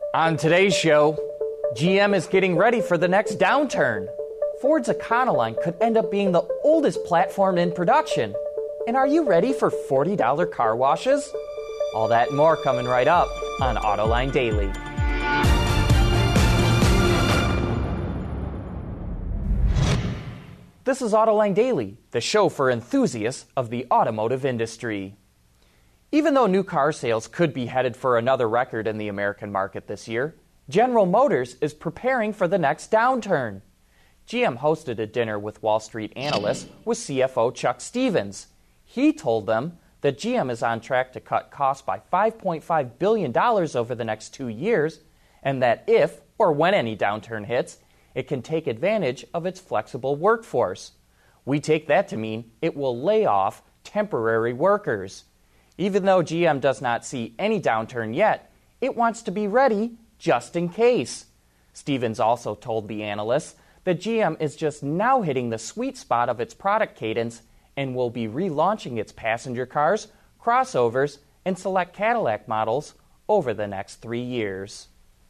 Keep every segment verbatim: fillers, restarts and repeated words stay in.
On today's show, G M is getting ready for the next downturn. Ford's Econoline could end up being the oldest platform in production. And are you ready for forty dollar car washes? All that and more coming right up on Autoline Daily. This is Autoline Daily, the show for enthusiasts of the automotive industry. Even though new car sales could be headed for another record in the American market this year, General Motors is preparing for the next downturn. G M hosted a dinner with Wall Street analysts with C F O Chuck Stevens. He told them that G M is on track to cut costs by five point five billion dollars over the next two years, and that if or when any downturn hits, it can take advantage of its flexible workforce. We take that to mean it will lay off temporary workers. Even though G M does not see any downturn yet, it wants to be ready just in case. Stevens also told the analysts that G M is just now hitting the sweet spot of its product cadence and will be relaunching its passenger cars, crossovers, and select Cadillac models over the next three years.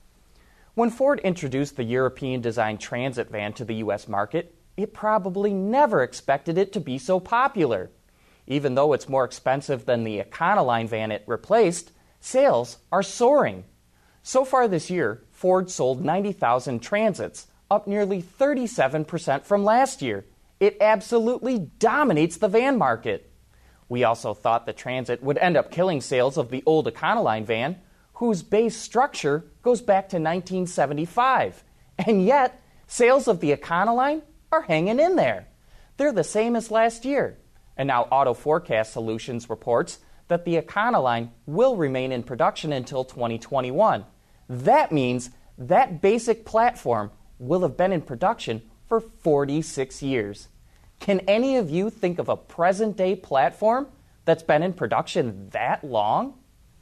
When Ford introduced the European-designed Transit van to the U S market, it probably never expected it to be so popular. Even though it's more expensive than the Econoline van it replaced, sales are soaring. So far this year, Ford sold ninety thousand Transits, up nearly thirty-seven percent from last year. It absolutely dominates the van market. We also thought the Transit would end up killing sales of the old Econoline van, whose base structure goes back to nineteen seventy-five. And yet, sales of the Econoline are hanging in there. They're the same as last year. And now Auto Forecast Solutions reports that the Econoline will remain in production until twenty twenty-one. That means that basic platform will have been in production for forty-six years. Can any of you think of a present-day platform that's been in production that long?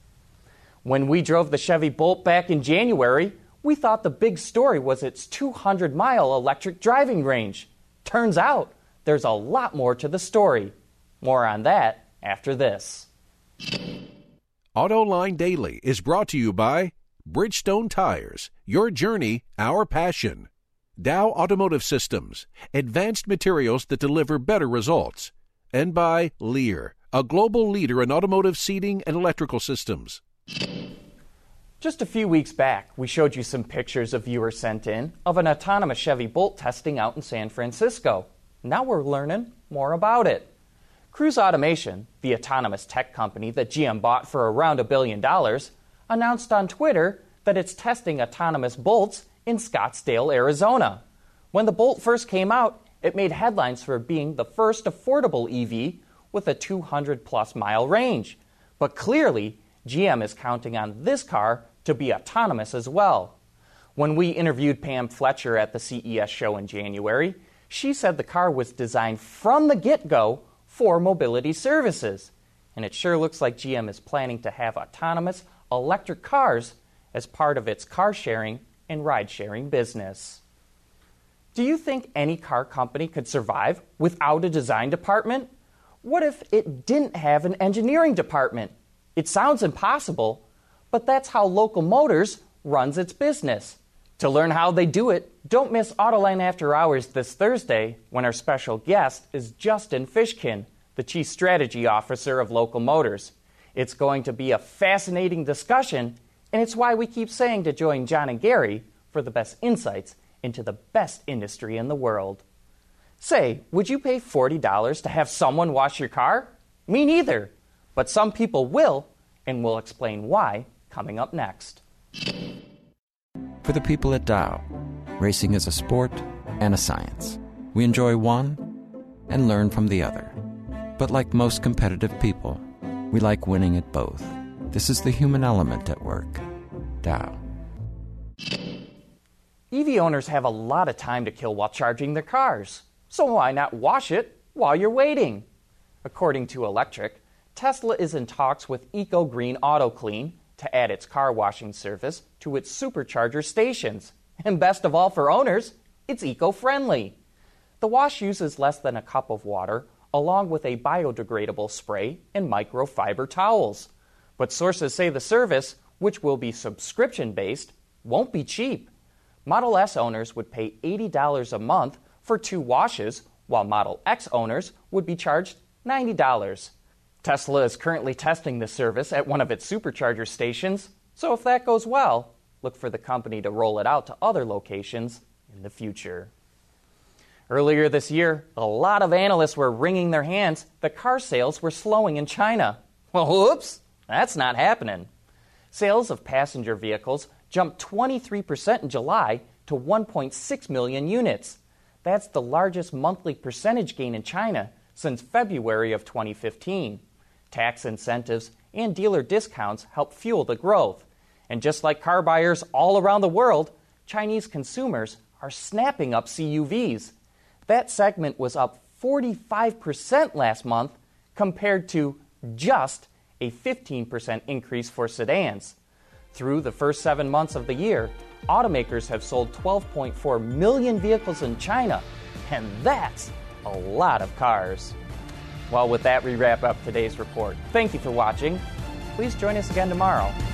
When we drove the Chevy Bolt back in January, we thought the big story was its two hundred mile electric driving range. Turns out, there's a lot more to the story. More on that after this. Autoline Daily is brought to you by Bridgestone Tires, your journey, our passion. Dow Automotive Systems, advanced materials that deliver better results. And by Lear, a global leader in automotive seating and electrical systems. Just a few weeks back, we showed you some pictures of viewers sent in of an autonomous Chevy Bolt testing out in San Francisco. Now we're learning more about it. Cruise Automation, the autonomous tech company that G M bought for around a billion dollars, announced on Twitter that it's testing autonomous Bolts in Scottsdale, Arizona. When the Bolt first came out, it made headlines for being the first affordable E V with a two hundred plus mile range. But clearly, G M is counting on this car to be autonomous as well. When we interviewed Pam Fletcher at the C E S show in January, she said the car was designed from the get-go for mobility services. And it sure looks like G M is planning to have autonomous electric cars as part of its car-sharing and ride-sharing business. Do you think any car company could survive without a design department? What if it didn't have an engineering department? It sounds impossible, but that's how Local Motors runs its business. To learn how they do it, don't miss Autoline After Hours this Thursday when our special guest is Justin Fishkin, the Chief Strategy Officer of Local Motors. It's going to be a fascinating discussion, and it's why we keep saying to join John and Gary for the best insights into the best industry in the world. Say, would you pay forty dollars to have someone wash your car? Me neither, but some people will, and we'll explain why coming up next. For the people at Dow, racing is a sport and a science. We enjoy one and learn from the other. But like most competitive people, we like winning at both. This is the human element at work. Dow. E V owners have a lot of time to kill while charging their cars. So why not wash it while you're waiting? According to Electric, Tesla is in talks with Eco Green Auto Clean to add its car washing service to its supercharger stations. And best of all for owners, it's eco-friendly. The wash uses less than a cup of water, along with a biodegradable spray and microfiber towels. But sources say the service, which will be subscription-based, won't be cheap. Model S owners would pay eighty dollars a month for two washes, while Model X owners would be charged ninety dollars. Tesla is currently testing this service at one of its supercharger stations, so if that goes well, look for the company to roll it out to other locations in the future. Earlier this year, a lot of analysts were wringing their hands that car sales were slowing in China. Well, whoops, that's not happening. Sales of passenger vehicles jumped twenty-three percent in July to one point six million units. That's the largest monthly percentage gain in China since February of twenty fifteen. Tax incentives and dealer discounts help fuel the growth. And just like car buyers all around the world, Chinese consumers are snapping up C U Vs. That segment was up forty-five percent last month compared to just a fifteen percent increase for sedans. Through the first seven months of the year, automakers have sold twelve point four million vehicles in China, and that's a lot of cars. Well, with that, we wrap up today's report. Thank you for watching. Please join us again tomorrow.